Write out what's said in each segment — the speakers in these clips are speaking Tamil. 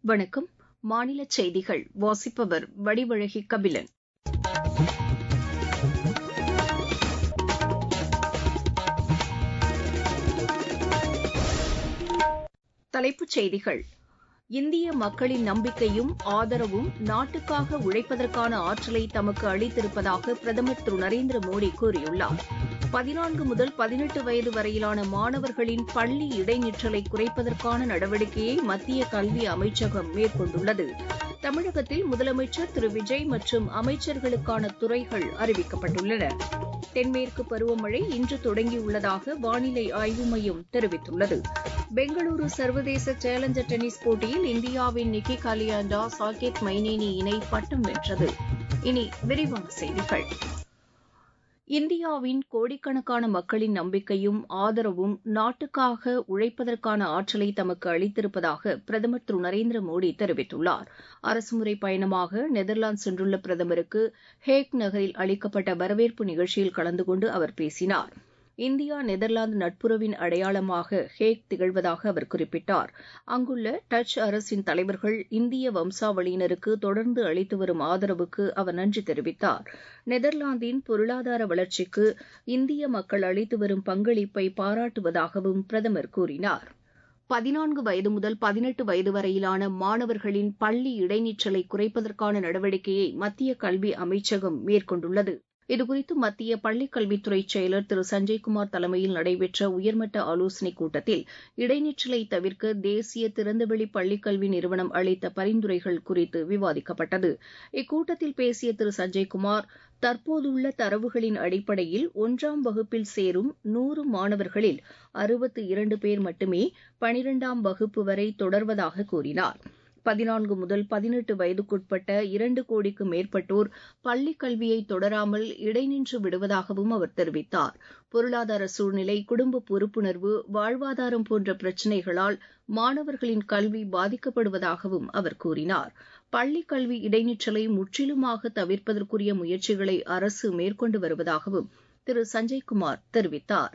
வணக்கம். மாநிலச் செய்திகள் வாசிப்பவர் வடிவழகி கபிலன். தலைப்புச் செய்திகள். இந்திய மக்களின் நம்பிக்கையும் ஆதரவும் நாட்டுக்காக உழைப்பதற்கான ஆற்றலை தமக்கு அளித்திருப்பதாக பிரதமர் திரு நரேந்திர மோடி கூறியுள்ளார். 14 முதல் 18 வயது வரையிலான மாணவர்களின் பள்ளி இடைநிற்றலை குறைப்பதற்கான நடவடிக்கையை மத்திய கல்வி அமைச்சகம் மேற்கொண்டுள்ளது. தமிழகத்தில் முதலமைச்சர் திரு விஜய் மற்றும் அமைச்சர்களுக்கான துறைகள் அறிவிக்கப்பட்டுள்ளன. தென்மேற்கு பருவமழை இன்று தொடங்கியுள்ளதாக வானிலை ஆய்வு மையம் தெரிவித்துள்ளது. பெங்களூரு சர்வதேச சேலஞ்சர் டென்னிஸ் போட்டியில் இந்தியாவின் நிக்கி காலியாண்டா சாகேத் மைனேனி இணை பட்டம் வென்றது. இனி விரிவான செய்திகள். இந்தியாவின் கோடிக்கணக்கான மக்களின் நம்பிக்கையும் ஆதரவும் நாட்டுக்காக உழைப்பதற்கான ஆற்றலை தமக்கு அளித்திருப்பதாக பிரதமர் திரு நரேந்திர மோடி தெரிவித்துள்ளார். அரசுமுறை பயணமாக நெதர்லாந்து சென்றுள்ள பிரதமருக்கு ஹேக் நகரில் அளிக்கப்பட்ட வரவேற்பு நிகழ்ச்சியில் கலந்து கொண்டு அவர் பேசினார். இந்தியா நெதர்லாந்து நட்புறவின் அடையாளமாக ஹேக் திகழ்வதாக அவர் குறிப்பிட்டார். அங்குள்ள டச் அரசின் தலைவர்கள் இந்திய வம்சாவளியினருக்கு தொடர்ந்து அளித்து வரும் ஆதரவுக்கு அவர் நன்றி தெரிவித்தார். நெதர்லாந்தின் பொருளாதார வளர்ச்சிக்கு இந்திய மக்கள் அளித்து வரும் பங்களிப்பை பாராட்டுவதாகவும் பிரதமர் கூறினார். 14 வயது முதல் 18 வயது வரையிலான மாணவர்களின் பள்ளி இடைநிற்றலை குறைப்பதற்கான நடவடிக்கையை மத்திய கல்வி அமைச்சகம் மேற்கொண்டுள்ளது. இதுகுறித்து மத்திய பள்ளிக் கல்வித்துறை செயலர் திரு சஞ்சய்குமார் தலைமையில் நடைபெற்ற உயர்மட்ட ஆலோசனைக் கூட்டத்தில் இடைநிற்றலை தவிர்க்க தேசிய திறந்தவெளி பள்ளிக்கல்வி நிறுவனம் அளித்த பரிந்துரைகள் குறித்து விவாதிக்கப்பட்டது. இக்கூட்டத்தில் பேசிய திரு சஞ்சய்குமார், தற்போதுள்ள தரவுகளின் அடிப்படையில் 1ஆம் வகுப்பில் சேரும் 100 மாணவர்களில் 62 பேர் மட்டுமே 12ஆம் வகுப்பு வரை தொடர்வதாக கூறினார். 14 முதல் 18 வயதுக்குட்பட்ட 2 கோடிக்கு மேற்பட்டோர் பள்ளிக் கல்வியை தொடராமல் இடைநின்று விடுவதாகவும் அவர் தெரிவித்தார். பொருளாதார சூழ்நிலை, குடும்ப பொறுப்புணர்வு, வாழ்வாதாரம் போன்ற பிரச்சினைகளால் மாணவர்களின் கல்வி பாதிக்கப்படுவதாகவும் அவர் கூறினார். பள்ளிக் கல்வி இடைநிற்றலை முற்றிலுமாக தவிர்ப்பதற்குரிய முயற்சிகளை அரசு மேற்கொண்டு வருவதாகவும் திரு சஞ்சய்குமார் தெரிவித்தார்.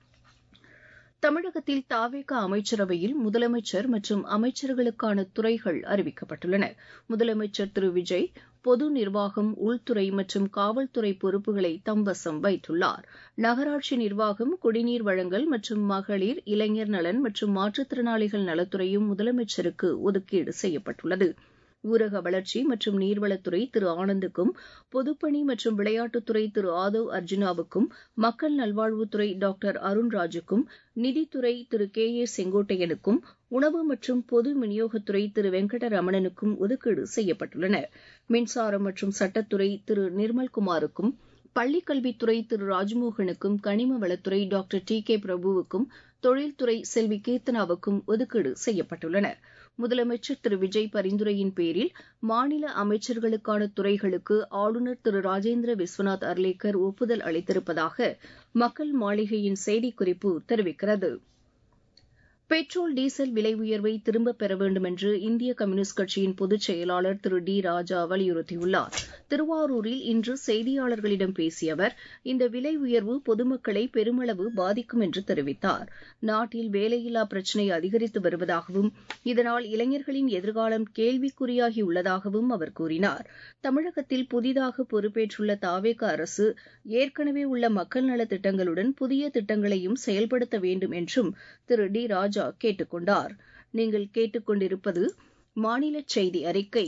தமிழகத்தில் தவேக அமைச்சரவையில் முதலமைச்சர் மற்றும் அமைச்சர்களுக்கான துறைகள் அறிவிக்கப்பட்டுள்ளன. முதலமைச்சர் திரு விஜய் பொது நிர்வாகம், உள்துறை மற்றும் காவல்துறை பொறுப்புகளை தம்வசம் வைத்துள்ளார். நகராட்சி நிர்வாகம், குடிநீர் வழங்கல் மற்றும் மகளிர், இளைஞர் நலன் மற்றும் மாற்றுத்திறனாளிகள் நலத்துறையும் முதலமைச்சருக்கு ஒதுக்கீடு செய்யப்பட்டுள்ளது. ஊரக வளர்ச்சி மற்றும் நீர்வளத்துறை திரு ஆனந்துக்கும், பொதுப்பணி மற்றும் விளையாட்டுத்துறை திரு ஆதவ் அர்ஜுனாவுக்கும், மக்கள் நல்வாழ்வுத்துறை டாக்டர் அருண்ராஜுக்கும், நிதித்துறை திரு கே செங்கோட்டையனுக்கும், உணவு மற்றும் பொது விநியோகத்துறை திரு வெங்கடரமணனுக்கும் ஒதுக்கீடு செய்யப்பட்டுள்ளன. மின்சாரம் மற்றும் சட்டத்துறை திரு நிர்மல்குமாருக்கும், பள்ளிக்கல்வித்துறை திரு ராஜ்மோகனுக்கும், கனிம வளத்துறை டாக்டர் டி கே பிரபுவுக்கும், தொழில்துறை செல்வி கீர்த்தனாவுக்கும் ஒதுக்கீடு செய்யப்பட்டுள்ளன. முதலமைச்சர் திரு விஜய் பரிந்துரையின் பேரில் மாநில அமைச்சர்களுக்கான துறைகளுக்கு ஆளுநர் திரு ராஜேந்திர விஸ்வநாத் அர்லேக்கர் ஒப்புதல் அளித்திருப்பதாக மக்கள் மாளிகையின் செய்திக்குறிப்பு தெரிவிக்கிறது. பெட்ரோல், டீசல் விலை உயர்வை திரும்பப் பெற வேண்டும் என்று இந்திய கம்யூனிஸ்ட் கட்சியின் பொதுச் செயலாளர் திரு டி ராஜா வலியுறுத்தியுள்ளார். திருவாரூரில் இன்று செய்தியாளர்களிடம் பேசிய அவர், இந்த விலை உயர்வு பொதுமக்களை பெருமளவு பாதிக்கும் என்று தெரிவித்தார். நாட்டில் வேலையில்லா பிரச்சினை அதிகரித்து வருவதாகவும், இதனால் இளைஞர்களின் எதிர்காலம் கேள்விக்குறியாகியுள்ளதாகவும் அவர் கூறினார். தமிழகத்தில் புதிதாக பொறுப்பேற்றுள்ள தவேக அரசு ஏற்கனவே உள்ள மக்கள் நலத் திட்டங்களுடன் புதிய திட்டங்களையும் செயல்படுத்த வேண்டும் என்றும் திரு டி ராஜா கேட்டுக் கொண்டார். நீங்கள் கேட்டுக்கொண்டிருப்பது மாநில செய்தி அறிக்கை.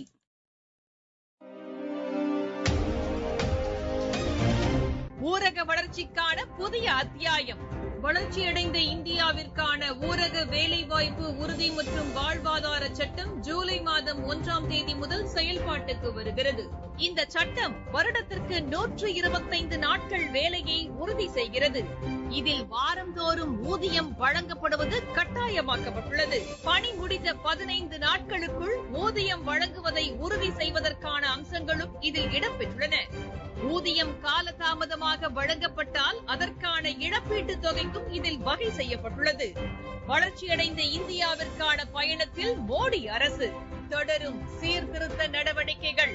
ஊரக வளர்ச்சிக்கான புதிய அத்தியாயம். வளர்ச்சியடைந்த இந்தியாவிற்கான ஊரக வேலைவாய்ப்பு உறுதி மற்றும் வாழ்வாதார சட்டம் ஜூலை மாதம் 1ஆம் தேதி முதல் செயல்பாட்டுக்கு வருகிறது. இந்த சட்டம் வருடத்திற்கு 125 நாட்கள் வேலையை உறுதி செய்கிறது. இதில் வாரந்தோறும் ஊதியம் வழங்கப்படுவது கட்டாயமாக்கப்பட்டுள்ளது. பணி முடிந்த 15 நாட்களுக்குள் ஊதியம் வழங்குவதை உறுதி செய்வதற்கான அம்சங்களும் இதில் இடம்பெற்றுள்ளன. ஊதியம் காலதாமதமாக வழங்கப்பட்டால் அதற்கான இழப்பீட்டுத் தொகைக்கும் இதில் வகை செய்யப்பட்டுள்ளது. வளர்ச்சியடைந்த இந்தியாவிற்கான பயணத்தில் மோடி அரசு தொடரும் சீர்திருத்த நடவடிக்கைகள்.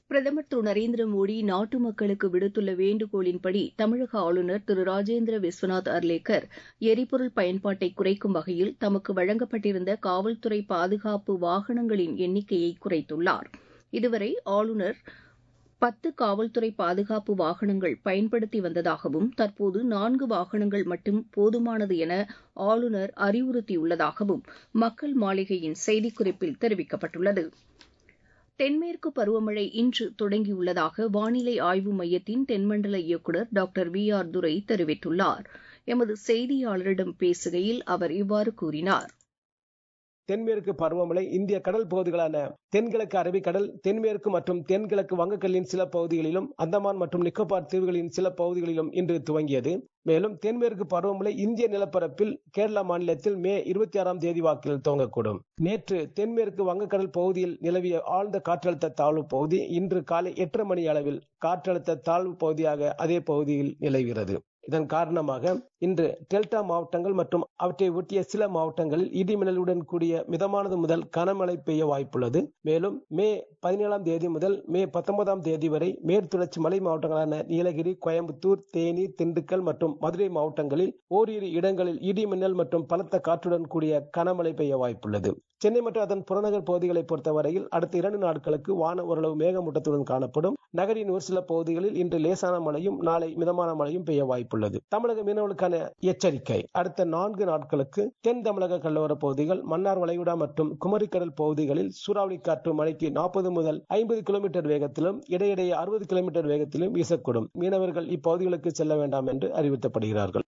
பிரதமர் திரு நரேந்திர மோடி நாட்டு மக்களுக்கு விடுத்துள்ள வேண்டுகோளின்படி தமிழக ஆளுநர் திரு ராஜேந்திர விஸ்வநாத் அர்லேக்கர் எரிபொருள் பயன்பாட்டை குறைக்கும் வகையில் தமக்கு வழங்கப்பட்டிருந்த காவல்துறை பாதுகாப்பு வாகனங்களின் எண்ணிக்கையை குறைத்துள்ளார். இதுவரை ஆளுநர் 10 காவல்துறை பாதுகாப்பு வாகனங்கள் பயன்படுத்தி வந்ததாகவும் தற்போது 4 வாகனங்கள் மட்டும் போதுமானது என ஆளுநர் அறிவுறுத்தியுள்ளதாகவும் மக்கள் மாளிகையின் செய்திக்குறிப்பில் தெரிவிக்கப்பட்டுள்ளது. தென்மேற்கு பருவமழை இன்று தொடங்கியுள்ளதாக வானிலை ஆய்வு மையத்தின் தென்மண்டல இயக்குநர் டாக்டர் VR துரை தெரிவித்துள்ளார். எமது செய்தியாளரிடம் பேசுகையில் அவர் இவ்வாறு கூறினார். தென்மேற்கு பருவமழை இந்திய கடல் பகுதிகளான தென்கிழக்கு அரபிக்கடல், தென்மேற்கு மற்றும் தென்கிழக்கு வங்கக்கடலின் சில பகுதிகளிலும், அந்தமான் மற்றும் நிக்கோபார் தீவுகளின் சில பகுதிகளிலும் இன்று துவங்கியது. மேலும் தென்மேற்கு பருவமழை இந்திய நிலப்பரப்பில் கேரளா மாநிலத்தில் மே 26ஆம் தேதி வாக்கில் துவங்கக்கூடும். நேற்று தென்மேற்கு வங்கக்கடல் பகுதியில் நிலவிய ஆழ்ந்த காற்றழுத்த தாழ்வு பகுதி இன்று காலை 8:30 மணி அளவில் காற்றழுத்த தாழ்வு பகுதியாக அதே பகுதியில் நிலவுகிறது. இதன் காரணமாக இன்று டெல்டா மாவட்டங்கள் மற்றும் அவற்றை ஒட்டிய சில மாவட்டங்களில் இடிமின்னலுடன் கூடிய மிதமானது முதல் கனமழை பெய்ய வாய்ப்புள்ளது. மேலும் மே 17ஆம் தேதி முதல் மே 19ஆம் தேதி வரை மேற்குத்தொடர்ச்சி மலை மாவட்டங்களான நீலகிரி, கோயம்புத்தூர், தேனி, திண்டுக்கல் மற்றும் மதுரை மாவட்டங்களில் ஓரிரு இடங்களில் இடிமின்னல் மற்றும் பலத்த காற்றுடன் கூடிய கனமழை பெய்ய வாய்ப்புள்ளது. சென்னை மற்றும் அதன் புறநகர் பகுதிகளை பொறுத்தவரையில் அடுத்த 2 நாட்களுக்கு வானம் ஓரளவு மேகமூட்டத்துடன் காணப்படும். நகரின் ஒரு சில பகுதிகளில் இன்று லேசான மழையும் நாளை மிதமான மழையும் பெய்ய வாய்ப்புள்ளது. தமிழக மீனவர்களுக்கான எச்சரிக்கை: அடுத்த 4 நாட்களுக்கு தென் தமிழக கடலோர பகுதிகள், மன்னார் வளைகுடா மற்றும் குமரிக்கடல் பகுதிகளில் சூறாவளி காற்று மணிக்கு 40 முதல் 50 கிலோமீட்டர் வேகத்திலும் இடையிடையே 60 கிலோமீட்டர் வேகத்திலும் வீசக்கூடும். மீனவர்கள் இப்பகுதிகளுக்கு செல்ல வேண்டாம் என்று அறிவுறுத்தப்படுகிறார்கள்.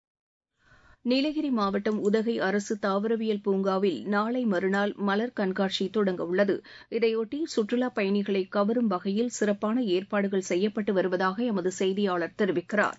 நீலகிரி மாவட்டம் உதகை அரசு தாவரவியல் பூங்காவில் நாளை மறுநாள் மலர் கண்காட்சி தொடங்க உள்ளது. இதையொட்டி சுற்றுலாப் பயணிகளை கவரும் வகையில் சிறப்பான ஏற்பாடுகள் செய்யப்பட்டு வருவதாக எமது செய்தியாளர் தெரிவிக்கிறார்.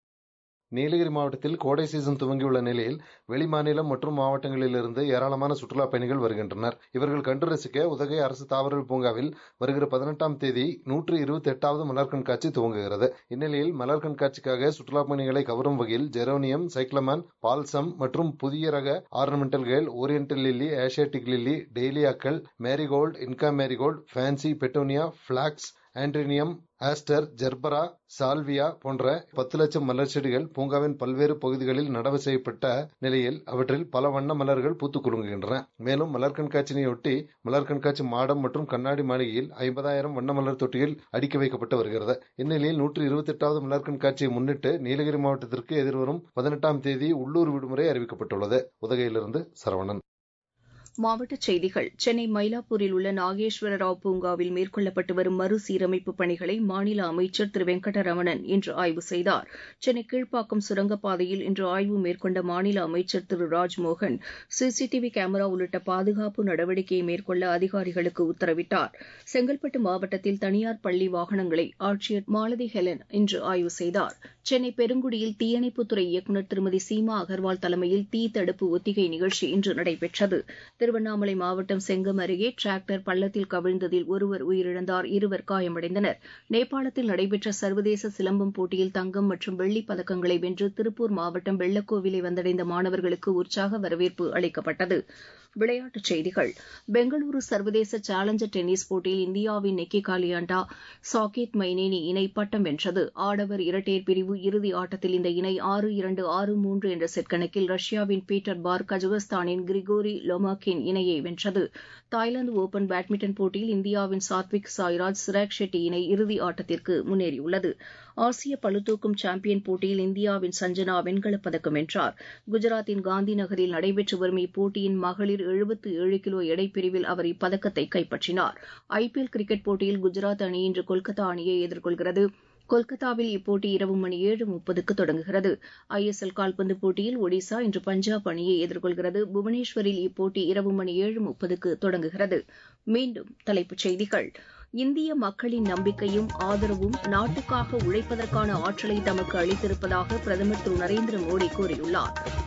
நீலகிரி மாவட்டத்தில் கோடை சீசன் துவங்கியுள்ள நிலையில் வெளிமாநிலம் மற்றும் மாவட்டங்களிலிருந்து ஏராளமான சுற்றுலாப் பயணிகள் வருகின்றனர். இவர்கள் கண்டு ரசிக்க உதகை அரசு தாவரவியல் பூங்காவில் வருகிற 18ஆம் தேதி 128வது மலர் கண்காட்சி துவங்குகிறது. இந்நிலையில் மலர் கண்காட்சிக்காக சுற்றுலாப் பயணிகளை கவரும் வகையில் ஜெரோனியம், சைக்ளமன், பால்சம் மற்றும் புதிய ரக ஆர்னமெண்டல்கள், ஓரியன்டல் லில்லி, ஏசியாட்டிக் லில்லி, டெய்லியாக்கள், marigold, Inca marigold, fancy, petunia, phlox, anthurium, aster, gerbera, salvia போன்ற 10 லட்சம் மலர் செடிகள் பூங்காவின் பல்வேறு பகுதிகளில் நடவு செய்யப்பட்ட நிலையில் அவற்றில் பல வண்ண மலர்கள் பூத்துக் குலுங்குகின்றன. மேலும் மலர் கண்காட்சியினையொட்டி மலர் கண்காட்சி மாடம் மற்றும் கண்ணாடி மாளிகையில் 50,000 வண்ண மலர் தொட்டிகள் அடுக்கி வைக்கப்பட்டு வருகிறது. இந்நிலையில் 128வது மலர் கண்காட்சியை முன்னிட்டு நீலகிரி மாவட்டத்திற்கு எதிர்வரும் 18ஆம் தேதி உள்ளூர் விடுமுறை அறிவிக்கப்பட்டுள்ளது. உதகையிலிருந்து சரவணன். மாவட்டச் செய்திகள்: சென்னை மயிலாப்பூரில் உள்ள நாகேஸ்வர ராவ் பூங்காவில் மேற்கொள்ளப்பட்டு வரும் மறுசீரமைப்பு பணிகளை மாநில அமைச்சர் திரு வெங்கடரமணன் இன்று ஆய்வு செய்தார். சென்னை கீழ்ப்பாக்கம் சுரங்கப்பாதையில் இன்று ஆய்வு மேற்கொண்ட மாநில அமைச்சர் திரு ராஜ்மோகன் சிசிடிவி கேமரா உள்ளிட்ட பாதுகாப்பு நடவடிக்கையை மேற்கொள்ள அதிகாரிகளுக்கு உத்தரவிட்டார். செங்கல்பட்டு மாவட்டத்தில் தனியார் பள்ளி வாகனங்களை ஆட்சியர் மாலதி ஹெலன் இன்று ஆய்வு செய்தார். சென்னை பெருங்குடியில் தீயணைப்புத்துறை இயக்குநர் திருமதி சீமா அகர்வால் தலைமையில் தீ தடுப்பு ஒத்திகை நிகழ்ச்சி இன்று நடைபெற்றது. திருவண்ணாமலை மாவட்டம் செங்கம் அருகே டிராக்டர் பள்ளத்தில் கவிழ்ந்ததில் ஒருவர் உயிரிழந்தார், 2 காயமடைந்தனர். நேபாளத்தில் நடைபெற்ற சர்வதேச சிலம்பம் போட்டியில் தங்கம் மற்றும் வெள்ளிப் பதக்கங்களை வென்று திருப்பூர் மாவட்டம் வெள்ளக்கோவிலை வந்தடைந்த மாணவர்களுக்கு உற்சாக வரவேற்பு அளிக்கப்பட்டது. விளையாட்டுச் செய்திகள்: பெங்களூரு சர்வதேச சேலஞ்சர் டென்னிஸ் போட்டியில் இந்தியாவின் நிக்கி காலியாண்டா, சாகேத் மைனேனி இணை பட்டம் வென்றது. ஆடவர் இரட்டையர் பிரிவு இறுதி ஆட்டத்தில் இந்த இணை 6-2, 6-3 என்ற செட் கணக்கில் ரஷ்யாவின் பீட்டர் பார், கஜகஸ்தானின் கிரிகோரி லோமாக்கின் இணையை வென்றது. தாய்லாந்து ஓபன் பேட்மிண்டன் போட்டியில் இந்தியாவின் சாத்விக் சாய்ராஜ், சிராக் ஷெட்டி இணை இறுதி ஆட்டத்திற்கு முன்னேறியுள்ளது. ஆசிய பளுதூக்கும் சாம்பியன் போட்டியில் இந்தியாவின் சஞ்சனா வெண்கலப் பதக்கம் வென்றார். குஜராத்தின் காந்தி நகரில் நடைபெற்று வரும் இப்போட்டியின் மகளிர் 77 கிலோ எடைப்பிரிவில் அவர் இப்பதக்கத்தை கைப்பற்றினார். IPL கிரிக்கெட் போட்டியில் குஜராத் அணி இன்று கொல்கத்தா அணியை எதிர்கொள்கிறது. கொல்கத்தாவில் இப்போட்டி இரவு மணி 7:30க்கு தொடங்குகிறது. ISL கால்பந்து போட்டியில் ஒடிசா இன்று பஞ்சாப் அணியை எதிர்கொள்கிறது. புவனேஸ்வரில் இப்போட்டி இரவு மணி 7:30க்கு தொடங்குகிறது. மீண்டும் தலைப்புச் செய்திகள்: இந்திய மக்களின் நம்பிக்கையும் ஆதரவும் நாட்டுக்காக உழைப்பதற்கான ஆற்றலை தமக்கு அளித்திருப்பதாக பிரதமர் திரு நரேந்திர மோடி கூறியுள்ளார்.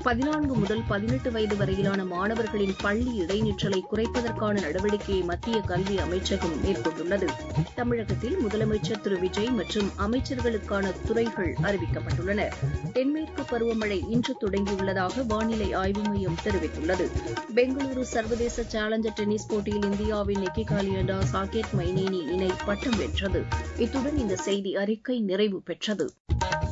14 முதல் 18 வயது வரையிலான மாணவர்களின் பள்ளி இடைநிற்றலை குறைப்பதற்கான நடவடிக்கையை மத்திய கல்வி அமைச்சகம் மேற்கொண்டுள்ளது. தமிழகத்தில் முதலமைச்சர் திரு விஜய் மற்றும் அமைச்சர்களுக்கான துறைகள் அறிவிக்கப்பட்டுள்ளன. தென்மேற்கு பருவமழை இன்று தொடங்கியுள்ளதாக வானிலை ஆய்வு மையம் தெரிவித்துள்ளது. பெங்களூரு சர்வதேச சேலஞ்சர் டென்னிஸ் போட்டியில் இந்தியாவின் நிக்கி காலியண்டா சாகேத் மைனேனி இணை பட்டம் வென்றது. இத்துடன் இந்த செய்தி அறிக்கை நிறைவு பெற்றது.